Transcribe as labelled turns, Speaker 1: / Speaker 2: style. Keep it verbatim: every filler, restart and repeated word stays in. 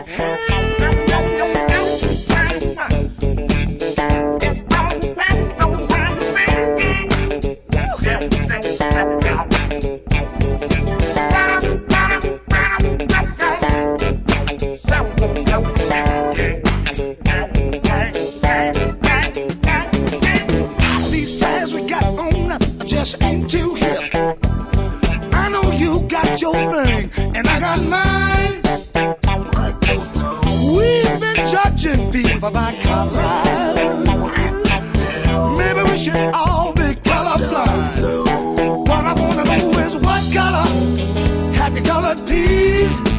Speaker 1: Your thing, and I got mine. We've been judging people by color. Maybe we should all be colorblind. What I wanna know is what color have you colored peas?